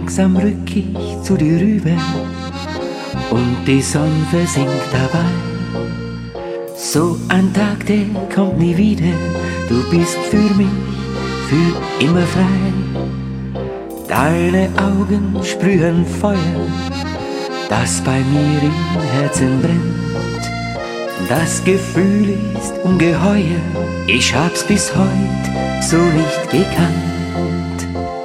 Langsam rück ich zu dir rüber und die Sonne versinkt dabei. So ein Tag, der kommt nie wieder, du bist für mich für immer frei. Deine Augen sprühen Feuer, das bei mir im Herzen brennt. Das Gefühl ist ungeheuer, ich hab's bis heut so nicht gekannt.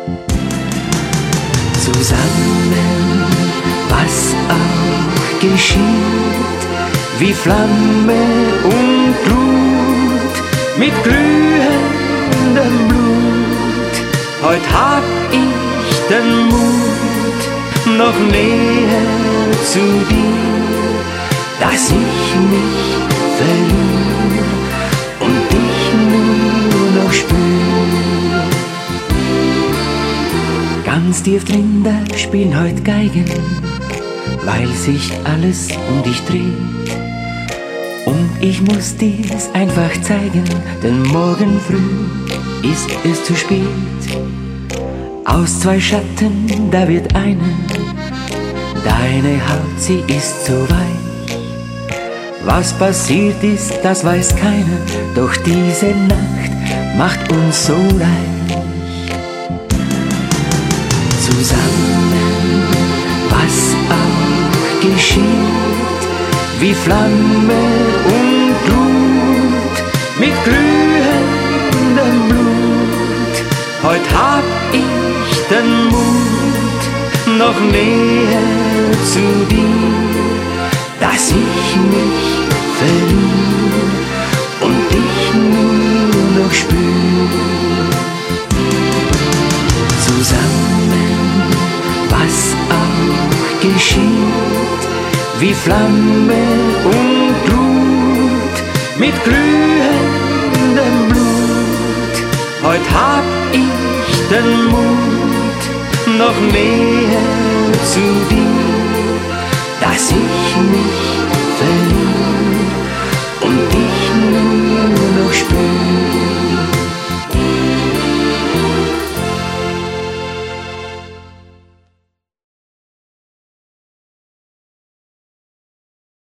Zusammen, was auch geschieht, wie Flamme und Glut, mit glühendem Blut. Heut hab ich den Mut, noch näher zu dir, dass ich mich verliere und dich nur noch spür. Ganz tief drin, da spielen heut Geigen, weil sich alles um dich dreht. Und ich muss dir's einfach zeigen, denn morgen früh ist es zu spät. Aus zwei Schatten, da wird einer, deine Haut, sie ist so weich. Was passiert ist, das weiß keiner, doch diese Nacht macht uns so reich. Zusammen, was auch geschieht, wie Flamme und Glut, mit glühendem Blut. Heut hab ich den Mut, noch näher zu dir, dass ich mich verliere und dich nur noch spür. Zusammen, was auch geschieht, wie Flamme und Glut, mit glühendem Blut. Heut hab ich den Mut, noch näher zu dir, dass ich mich verliere und dich